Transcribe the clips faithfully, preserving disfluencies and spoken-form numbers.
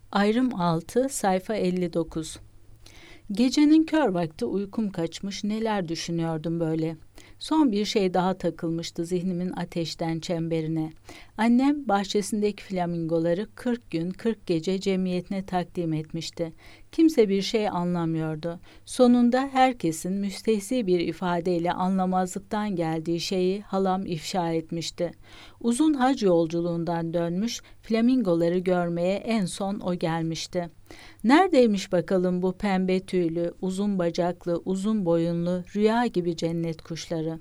Ayrım altı, sayfa elli dokuz. Gecenin kör vakti uykum kaçmış, neler düşünüyordum böyle. Son bir şey daha takılmıştı zihnimin ateşten çemberine. Annem bahçesindeki flamingoları kırk gün kırk gece cemiyetine takdim etmişti. Kimse bir şey anlamıyordu. Sonunda herkesin müstehsi bir ifadeyle anlamazlıktan geldiği şeyi halam ifşa etmişti. Uzun hac yolculuğundan dönmüş, flamingoları görmeye en son o gelmişti. Neredeymiş bakalım bu pembe tüylü, uzun bacaklı, uzun boyunlu, rüya gibi cennet kuşları?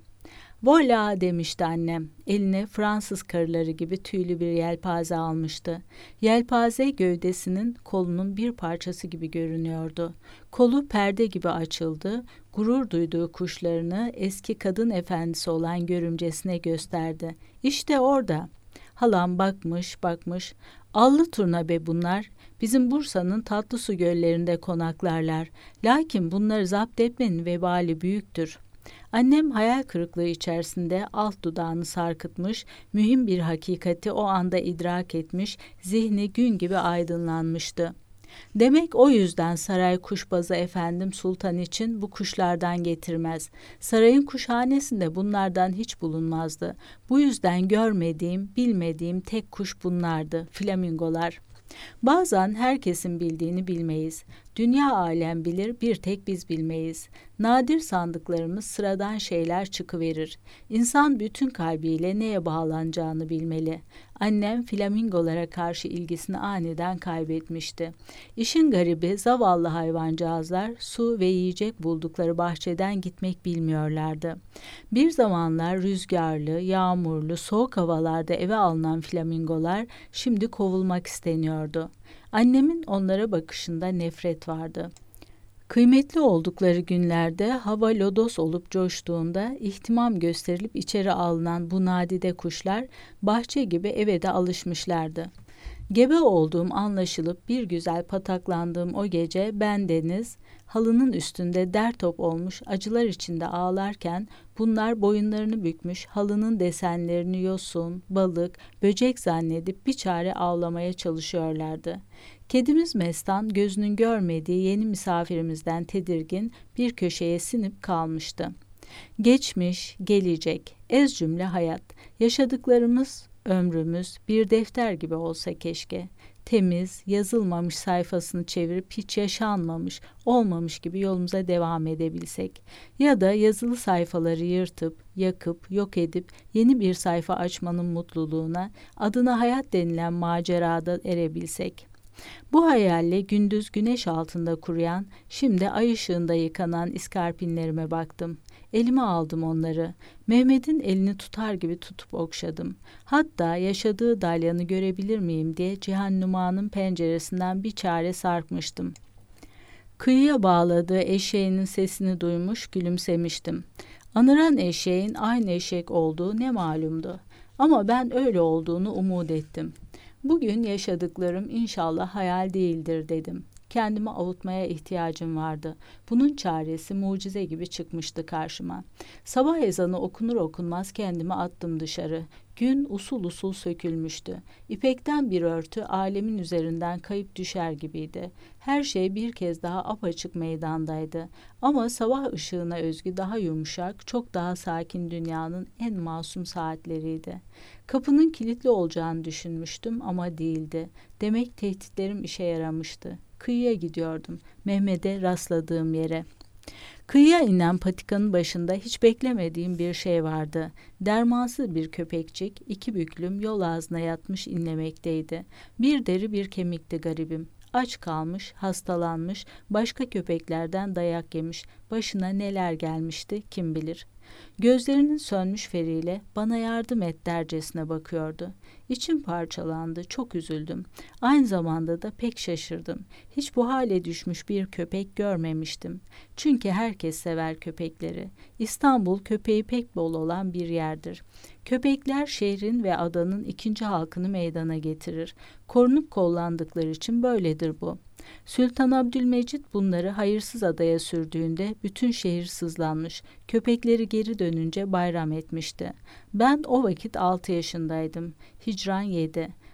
Voila demişti annem. Eline Fransız karıları gibi tüylü bir yelpaze almıştı. Yelpaze gövdesinin kolunun bir parçası gibi görünüyordu. Kolu perde gibi açıldı. Gurur duyduğu kuşlarını eski kadın efendisi olan görümcesine gösterdi. İşte orada. Halam bakmış bakmış. Allı turna be bunlar. Bizim Bursa'nın Tatlısu göllerinde konaklarlar. Lakin bunları zapt etmenin vebali büyüktür. Annem hayal kırıklığı içerisinde alt dudağını sarkıtmış, mühim bir hakikati o anda idrak etmiş, zihni gün gibi aydınlanmıştı. Demek o yüzden saray kuşbazı efendim sultan için bu kuşlardan getirmez. Sarayın kuşhanesinde bunlardan hiç bulunmazdı. Bu yüzden görmediğim, bilmediğim tek kuş bunlardı, flamingolar. Bazen herkesin bildiğini bilmeyiz. Dünya alem bilir, bir tek biz bilmeyiz. Nadir sandıklarımız sıradan şeyler çıkıverir. İnsan bütün kalbiyle neye bağlanacağını bilmeli. Annem flamingolara karşı ilgisini aniden kaybetmişti. İşin garibi zavallı hayvancağızlar su ve yiyecek buldukları bahçeden gitmek bilmiyorlardı. Bir zamanlar rüzgarlı, yağmurlu, soğuk havalarda eve alınan flamingolar şimdi kovulmak isteniyordu. Annemin onlara bakışında nefret vardı. Kıymetli oldukları günlerde hava lodos olup coştuğunda ihtimam gösterilip içeri alınan bu nadide kuşlar bahçe gibi eve de alışmışlardı. Gebe olduğum anlaşılıp bir güzel pataklandığım o gece bendeniz halının üstünde dertop olmuş acılar içinde ağlarken bunlar boyunlarını bükmüş halının desenlerini yosun, balık, böcek zannedip bir çare ağlamaya çalışıyorlardı. Kedimiz Mestan gözünün görmediği yeni misafirimizden tedirgin bir köşeye sinip kalmıştı. Geçmiş, gelecek, ez cümle hayat, yaşadıklarımız, ömrümüz bir defter gibi olsa keşke. Temiz, yazılmamış sayfasını çevirip hiç yaşanmamış, olmamış gibi yolumuza devam edebilsek. Ya da yazılı sayfaları yırtıp, yakıp, yok edip yeni bir sayfa açmanın mutluluğuna, adına hayat denilen macerada erebilsek. Bu hayalle gündüz güneş altında kuruyan, şimdi ay ışığında yıkanan iskarpinlerime baktım. Elime aldım onları. Mehmet'in elini tutar gibi tutup okşadım. Hatta yaşadığı dalyanı görebilir miyim diye Cihan Numa'nın penceresinden bir çare sarkmıştım. Kıyıya bağladığı eşeğinin sesini duymuş, gülümsemiştim. Anıran eşeğin aynı eşek olduğu ne malumdu. Ama ben öyle olduğunu umut ettim. Bugün yaşadıklarım inşallah hayal değildir dedim. Kendimi avutmaya ihtiyacım vardı. Bunun çaresi mucize gibi çıkmıştı karşıma. Sabah ezanı okunur okunmaz kendimi attım dışarı. Gün usul usul sökülmüştü. İpekten bir örtü alemin üzerinden kayıp düşer gibiydi. Her şey bir kez daha apaçık meydandaydı. Ama sabah ışığına özgü daha yumuşak, çok daha sakin dünyanın en masum saatleriydi. Kapının kilitli olacağını düşünmüştüm ama değildi. Demek tehditlerim işe yaramıştı. Kıyıya gidiyordum. Mehmet'e rastladığım yere. Kıyıya inen patikanın başında hiç beklemediğim bir şey vardı. Dermansız bir köpekçik iki büklüm yol ağzına yatmış inlemekteydi. Bir deri bir kemikti garibim. Aç kalmış, hastalanmış, başka köpeklerden dayak yemiş. Başına neler gelmişti kim bilir. Gözlerinin sönmüş feriyle bana yardım et dercesine bakıyordu. İçim parçalandı, çok üzüldüm. Aynı zamanda da pek şaşırdım. Hiç bu hale düşmüş bir köpek görmemiştim. Çünkü herkes sever köpekleri. İstanbul köpeği pek bol olan bir yerdir. Köpekler şehrin ve adanın ikinci halkını meydana getirir. Korunup kollandıkları için böyledir bu. Sultan Abdülmecit bunları hayırsız adaya sürdüğünde bütün şehir sızlanmış, köpekleri geri dönünce bayram etmişti. Ben o vakit altı yaşındaydım. Hicran yedi.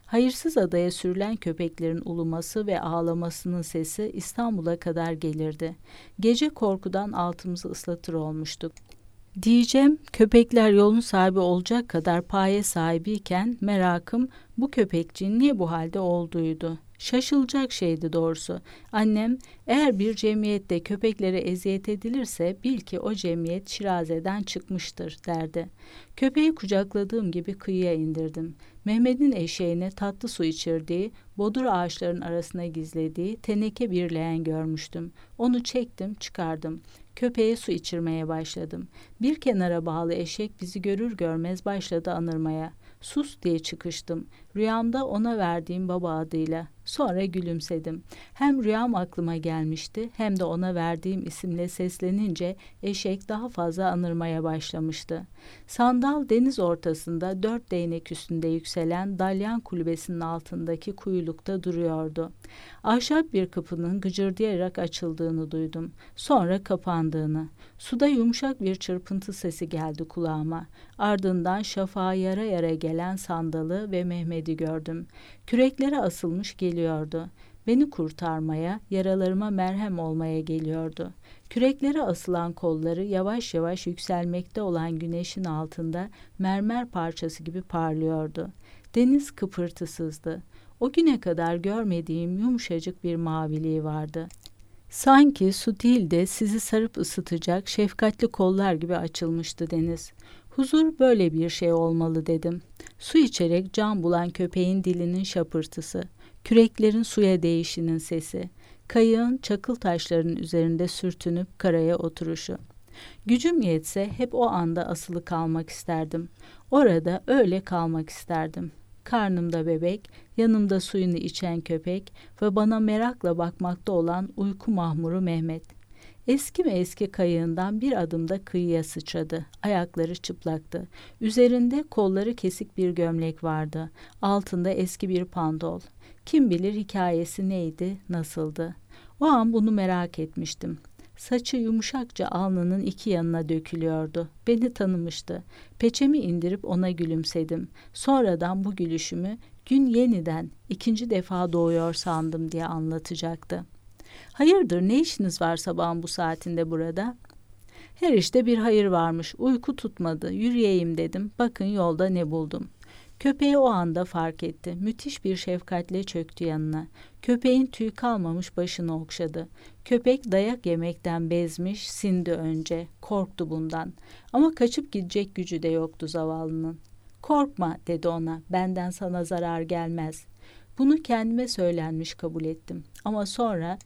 Hayırsız adaya sürülen köpeklerin uluması ve ağlamasının sesi İstanbul'a kadar gelirdi. Gece korkudan altımızı ıslatır olmuştuk. Diyeceğim, köpekler yolun sahibi olacak kadar paye sahibiyken merakım bu köpekçiğin niye bu halde olduğuydu. Şaşılacak şeydi doğrusu. Annem, eğer bir cemiyette köpeklere eziyet edilirse bil ki o cemiyet Şiraze'den çıkmıştır derdi. Köpeği kucakladığım gibi kıyıya indirdim. Mehmet'in eşeğine tatlı su içirdiği, bodur ağaçların arasına gizlediği teneke bir leğen görmüştüm. Onu çektim, çıkardım. Köpeğe su içirmeye başladım. Bir kenara bağlı eşek bizi görür görmez başladı anırmaya. Sus diye çıkıştım. Rüyamda ona verdiğim baba adıyla. Sonra gülümsedim. Hem rüyam aklıma gelmişti hem de ona verdiğim isimle seslenince eşek daha fazla anırmaya başlamıştı. Sandal deniz ortasında dört değnek üstünde yükselen dalyan kulübesinin altındaki kuyulukta duruyordu. Ahşap bir kapının gıcırdayarak açıldığını duydum. Sonra kapandığını. Suda yumuşak bir çırpıntı sesi geldi kulağıma. Ardından şafağa yara yara gelen sandalı ve Mehmet'i gördüm. Küreklere asılmış geliyordu. Beni kurtarmaya, yaralarıma merhem olmaya geliyordu. Küreklere asılan kolları yavaş yavaş yükselmekte olan güneşin altında mermer parçası gibi parlıyordu. Deniz kıpırtısızdı. O güne kadar görmediğim yumuşacık bir maviliği vardı. Sanki su değil de sizi sarıp ısıtacak şefkatli kollar gibi açılmıştı deniz. Huzur böyle bir şey olmalı dedim. Su içerek can bulan köpeğin dilinin şapırtısı, küreklerin suya değişinin sesi, kayığın çakıl taşlarının üzerinde sürtünüp karaya oturuşu. Gücüm yetse hep o anda asılı kalmak isterdim. Orada öyle kalmak isterdim. Karnımda bebek, yanımda suyunu içen köpek ve bana merakla bakmakta olan uyku mahmuru Mehmet. Eski mi eski kayığından bir adımda kıyıya sıçradı. Ayakları çıplaktı. Üzerinde kolları kesik bir gömlek vardı. Altında eski bir pantol. Kim bilir hikayesi neydi, nasıldı? O an bunu merak etmiştim. Saçı yumuşakça alnının iki yanına dökülüyordu. Beni tanımıştı. Peçemi indirip ona gülümsedim. Sonradan bu gülüşümü gün yeniden ikinci defa doğuyor sandım diye anlatacaktı. Hayırdır, ne işiniz var sabahın bu saatinde burada? Her işte bir hayır varmış. Uyku tutmadı. Yürüyeyim dedim. Bakın yolda ne buldum. Köpeği o anda fark etti. Müthiş bir şefkatle çöktü yanına. Köpeğin tüy kalmamış başını okşadı. Köpek dayak yemekten bezmiş, sindi önce. Korktu bundan. Ama kaçıp gidecek gücü de yoktu zavallının. Korkma dedi ona. Benden sana zarar gelmez. Bunu kendime söylenmiş kabul ettim. Ama sonra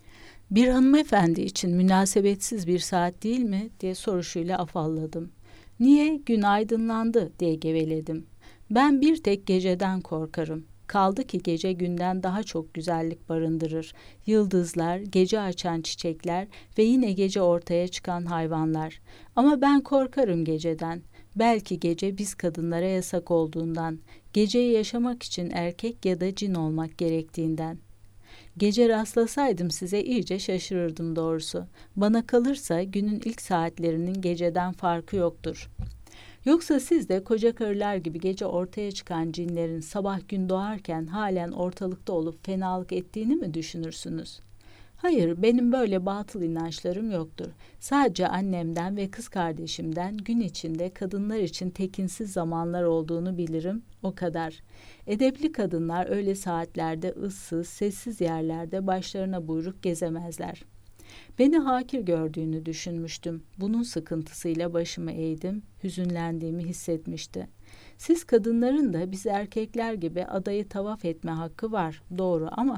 bir hanımefendi için münasebetsiz bir saat değil mi diye soruşuyla afalladım. Niye? Gün aydınlandı diye geveledim. Ben bir tek geceden korkarım. Kaldı ki gece günden daha çok güzellik barındırır. Yıldızlar, gece açan çiçekler ve yine gece ortaya çıkan hayvanlar. Ama ben korkarım geceden. Belki gece biz kadınlara yasak olduğundan, geceyi yaşamak için erkek ya da cin olmak gerektiğinden. Gece rastlasaydım size iyice şaşırırdım doğrusu. Bana kalırsa günün ilk saatlerinin geceden farkı yoktur. Yoksa siz de koca karılar gibi gece ortaya çıkan cinlerin sabah gün doğarken halen ortalıkta olup fenalık ettiğini mi düşünürsünüz? Hayır, benim böyle batıl inançlarım yoktur. Sadece annemden ve kız kardeşimden gün içinde kadınlar için tekinsiz zamanlar olduğunu bilirim, o kadar. Edepli kadınlar öyle saatlerde ıssız, sessiz yerlerde başlarına buyruk gezemezler. Beni hakir gördüğünü düşünmüştüm. Bunun sıkıntısıyla başımı eğdim, hüzünlendiğimi hissetmişti. Siz kadınların da biz erkekler gibi adayı tavaf etme hakkı var, doğru ama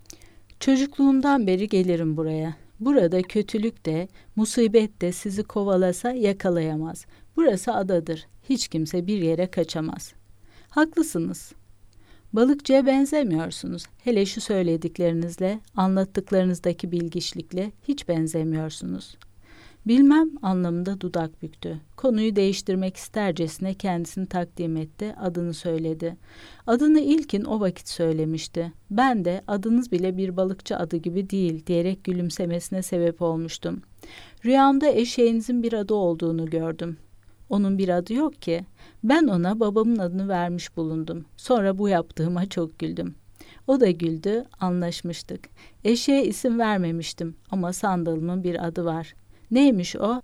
çocukluğumdan beri gelirim buraya. Burada kötülük de, musibet de sizi kovalasa yakalayamaz. Burası adadır. Hiç kimse bir yere kaçamaz. Haklısınız. Balıkçıya benzemiyorsunuz. Hele şu söylediklerinizle, anlattıklarınızdaki bilgiçlikle hiç benzemiyorsunuz. Bilmem anlamında dudak büktü. Konuyu değiştirmek istercesine kendisini takdim etti, adını söyledi. Adını ilkin o vakit söylemişti. Ben de adınız bile bir balıkçı adı gibi değil diyerek gülümsemesine sebep olmuştum. Rüyamda eşeğinizin bir adı olduğunu gördüm. Onun bir adı yok ki. Ben ona babamın adını vermiş bulundum. Sonra bu yaptığıma çok güldüm. O da güldü, anlaşmıştık. Eşeğe isim vermemiştim ama sandalımın bir adı var. Neymiş o?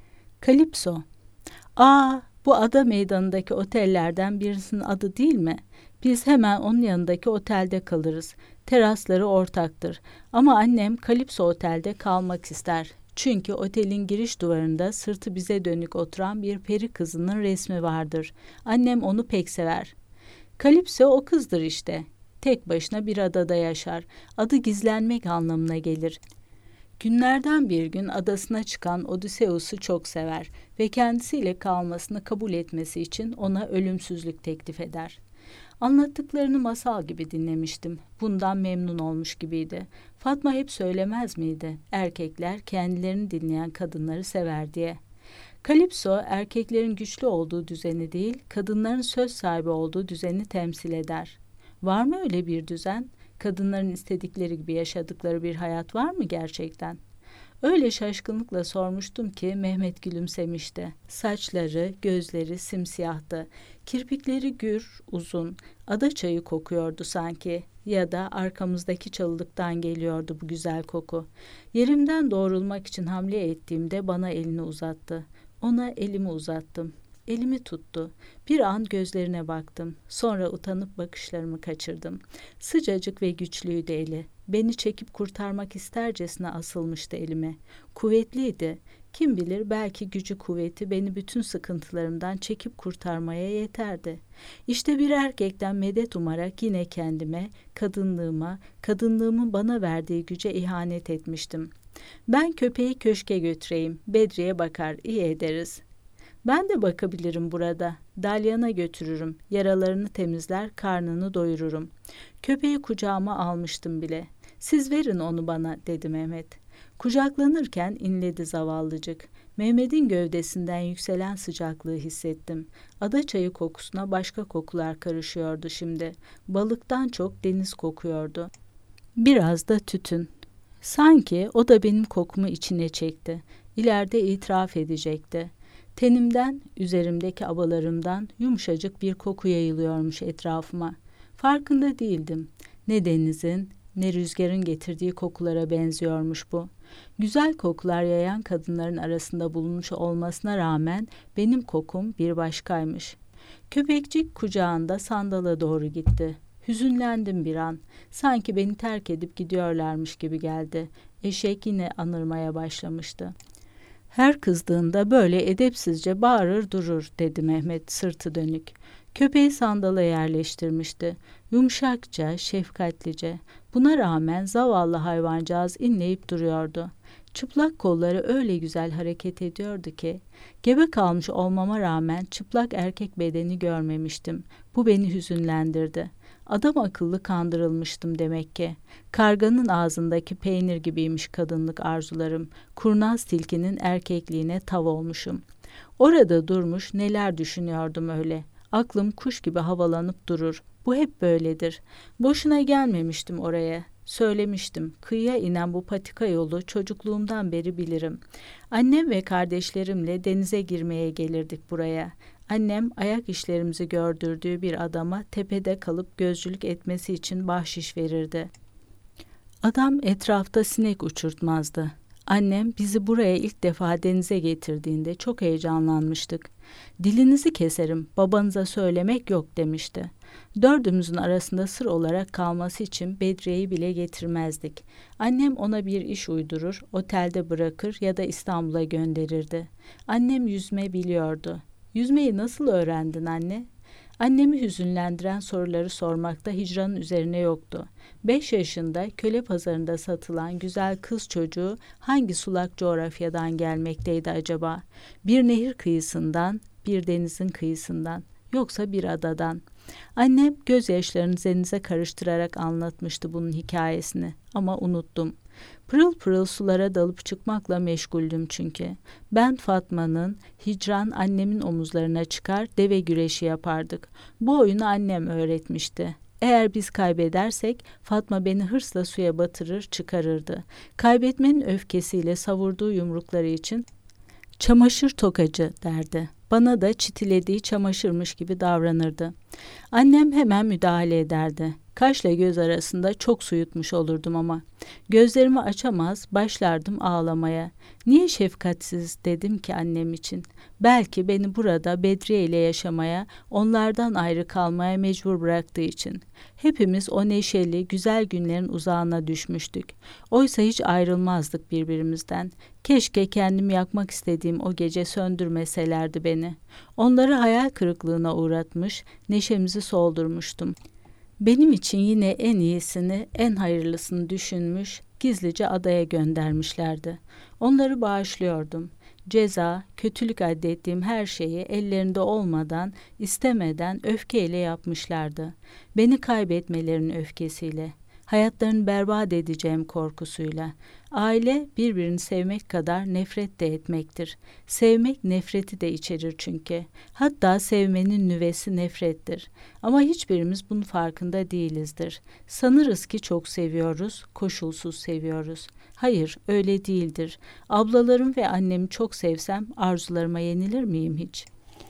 Kalipso. Aa, bu ada meydanındaki otellerden birisinin adı değil mi? Biz hemen onun yanındaki otelde kalırız. Terasları ortaktır. Ama annem Kalipso Otel'de kalmak ister. Çünkü otelin giriş duvarında sırtı bize dönük oturan bir peri kızının resmi vardır. Annem onu pek sever. Kalipso o kızdır işte. Tek başına bir adada yaşar. Adı gizlenmek anlamına gelir. Günlerden bir gün adasına çıkan Odysseus'u çok sever ve kendisiyle kalmasını kabul etmesi için ona ölümsüzlük teklif eder. Anlattıklarını masal gibi dinlemiştim. Bundan memnun olmuş gibiydi. Fatma hep söylemez miydi? Erkekler kendilerini dinleyen kadınları sever diye. Kalipso erkeklerin güçlü olduğu düzeni değil, kadınların söz sahibi olduğu düzeni temsil eder. Var mı öyle bir düzen? Kadınların istedikleri gibi yaşadıkları bir hayat var mı gerçekten? Öyle şaşkınlıkla sormuştum ki Mehmet gülümsemişti. Saçları, gözleri simsiyahtı. Kirpikleri gür, uzun. Ada çayı kokuyordu sanki. Ya da arkamızdaki çalılıktan geliyordu bu güzel koku. Yerimden doğrulmak için hamle ettiğimde bana elini uzattı. Ona elimi uzattım. Elimi tuttu. Bir an gözlerine baktım. Sonra utanıp bakışlarımı kaçırdım. Sıcacık ve güçlüydü eli. Beni çekip kurtarmak istercesine asılmıştı elime. Kuvvetliydi. Kim bilir belki gücü kuvveti beni bütün sıkıntılarımdan çekip kurtarmaya yeterdi. İşte bir erkekten medet umarak yine kendime, kadınlığıma, kadınlığımın bana verdiği güce ihanet etmiştim. Ben köpeği köşke götüreyim. Bedriye bakar, iyi ederiz. Ben de bakabilirim burada. Dalyan'a götürürüm. Yaralarını temizler, karnını doyururum. Köpeği kucağıma almıştım bile. Siz verin onu bana, dedi Mehmet. Kucaklanırken inledi zavallıcık. Mehmet'in gövdesinden yükselen sıcaklığı hissettim. Ada çayı kokusuna başka kokular karışıyordu şimdi. Balıktan çok deniz kokuyordu. Biraz da tütün. Sanki o da benim kokumu içine çekti. İleride itiraf edecekti. Tenimden, üzerimdeki abalarımdan yumuşacık bir koku yayılıyormuş etrafıma. Farkında değildim. Ne denizin, ne rüzgarın getirdiği kokulara benziyormuş bu. Güzel kokular yayan kadınların arasında bulunmuş olmasına rağmen benim kokum bir başkaymış. Köpekçik kucağında sandala doğru gitti. Hüzünlendim bir an. Sanki beni terk edip gidiyorlarmış gibi geldi. Eşek yine anırmaya başlamıştı. Her kızdığında böyle edepsizce bağırır durur, dedi Mehmet sırtı dönük. Köpeği sandala yerleştirmişti. Yumuşakça, şefkatlice. Buna rağmen zavallı hayvancağız inleyip duruyordu. Çıplak kolları öyle güzel hareket ediyordu ki, gebe kalmış olmama rağmen çıplak erkek bedeni görmemiştim. Bu beni hüzünlendirdi. Adam akıllı kandırılmıştım demek ki. Karganın ağzındaki peynir gibiymiş kadınlık arzularım. Kurnaz tilkinin erkekliğine tav olmuşum. Orada durmuş neler düşünüyordum öyle. Aklım kuş gibi havalanıp durur. Bu hep böyledir. Boşuna gelmemiştim oraya. Söylemiştim. Kıyıya inen bu patika yolu çocukluğumdan beri bilirim. Annem ve kardeşlerimle denize girmeye gelirdik buraya. Annem ayak işlerimizi gördürdüğü bir adama tepede kalıp gözcülük etmesi için bahşiş verirdi. Adam etrafta sinek uçurtmazdı. Annem bizi buraya ilk defa denize getirdiğinde çok heyecanlanmıştık. Dilinizi keserim, babanıza söylemek yok demişti. Dördümüzün arasında sır olarak kalması için Bedriye'yi bile getirmezdik. Annem ona bir iş uydurur, otelde bırakır ya da İstanbul'a gönderirdi. Annem yüzme biliyordu. Yüzmeyi nasıl öğrendin anne? Annemi hüzünlendiren soruları sormakta hicranın üzerine yoktu. Beş yaşında köle pazarında satılan güzel kız çocuğu hangi sulak coğrafyadan gelmekteydi acaba? Bir nehir kıyısından, bir denizin kıyısından, yoksa bir adadan. Annem gözyaşlarını denize karıştırarak anlatmıştı bunun hikayesini ama unuttum. Pırıl pırıl sulara dalıp çıkmakla meşguldüm çünkü. Ben Fatma'nın, hicran annemin omuzlarına çıkar, deve güreşi yapardık. Bu oyunu annem öğretmişti. Eğer biz kaybedersek Fatma beni hırsla suya batırır çıkarırdı. Kaybetmenin öfkesiyle savurduğu yumrukları için Çamaşır tokacı derdi. Bana da çitilediği çamaşırmış gibi davranırdı. Annem hemen müdahale ederdi. Kaşla göz arasında çok su yutmuş olurdum ama. Gözlerimi açamaz, başlardım ağlamaya. Niye şefkatsiz dedim ki annem için. Belki beni burada Bedriye ile yaşamaya, onlardan ayrı kalmaya mecbur bıraktığı için. Hepimiz o neşeli, güzel günlerin uzağına düşmüştük. Oysa hiç ayrılmazdık birbirimizden. Keşke kendimi yakmak istediğim o gece söndürmeselerdi beni. Onları hayal kırıklığına uğratmış, neşemizi soldurmuştum. Benim için yine en iyisini, en hayırlısını düşünmüş, gizlice adaya göndermişlerdi. Onları bağışlıyordum. Ceza, kötülük addettiğim her şeyi ellerinde olmadan, istemeden, öfkeyle yapmışlardı. Beni kaybetmelerinin öfkesiyle, hayatlarını berbat edeceğim korkusuyla. Aile birbirini sevmek kadar nefret de etmektir. Sevmek nefreti de içerir çünkü. Hatta sevmenin nüvesi nefrettir. Ama hiçbirimiz bunun farkında değilizdir. Sanırız ki çok seviyoruz, koşulsuz seviyoruz. Hayır, öyle değildir. Ablalarım ve annemi çok sevsem arzularıma yenilir miyim hiç?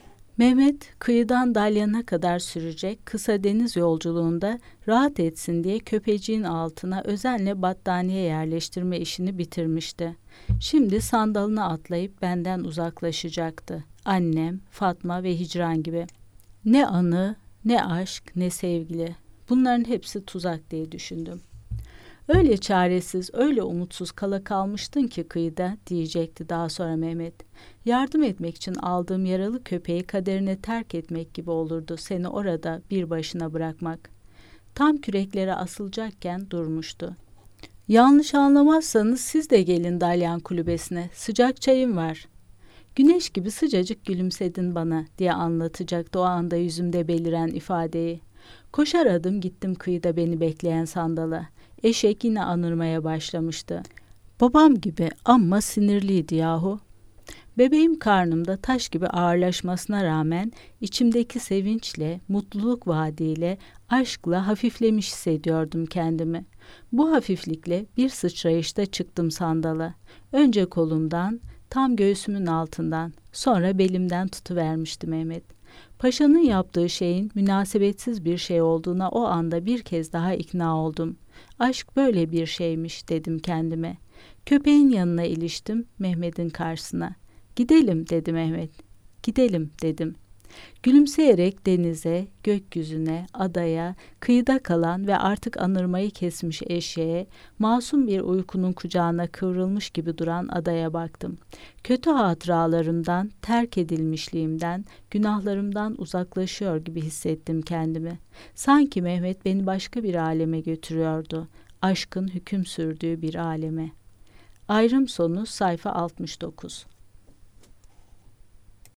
Mehmet kıyıdan Dalyan'a kadar sürecek kısa deniz yolculuğunda rahat etsin diye köpeciğin altına özenle battaniye yerleştirme işini bitirmişti. Şimdi sandalına atlayıp benden uzaklaşacaktı. Annem, Fatma ve Hicran gibi. Ne anı, ne aşk, ne sevgili. Bunların hepsi tuzak diye düşündüm. Öyle çaresiz, öyle umutsuz kala kalmıştın ki kıyıda diyecekti daha sonra Mehmet. Yardım etmek için aldığım yaralı köpeği kaderine terk etmek gibi olurdu seni orada bir başına bırakmak. Tam küreklere asılacakken durmuştu. Yanlış anlamazsanız siz de gelin Dalyan kulübesine, sıcak çayım var. Güneş gibi sıcacık gülümsedin bana diye anlatacaktı o anda yüzümde beliren ifadeyi. Koşar adım gittim kıyıda beni bekleyen sandala. Eşek yine anırmaya başlamıştı. Babam gibi amma sinirliydi yahu. Bebeğim karnımda taş gibi ağırlaşmasına rağmen içimdeki sevinçle, mutluluk vaadiyle, aşkla hafiflemiş hissediyordum kendimi. Bu hafiflikle bir sıçrayışta çıktım sandala. Önce kolumdan, tam göğsümün altından, sonra belimden tutuvermişti Mehmet. Paşa'nın yaptığı şeyin münasebetsiz bir şey olduğuna o anda bir kez daha ikna oldum. Aşk böyle bir şeymiş dedim kendime. Köpeğin yanına iliştim, Mehmet'in karşısına. Gidelim dedi Mehmet. Gidelim dedim. Gülümseyerek denize, gökyüzüne, adaya, kıyıda kalan ve artık anırmayı kesmiş eşeğe, masum bir uykunun kucağına kıvrılmış gibi duran adaya baktım. Kötü hatıralarımdan, terk edilmişliğimden, günahlarımdan uzaklaşıyor gibi hissettim kendimi. Sanki Mehmet beni başka bir aleme götürüyordu. Aşkın hüküm sürdüğü bir aleme. Ayrım sonu sayfa altmış dokuz.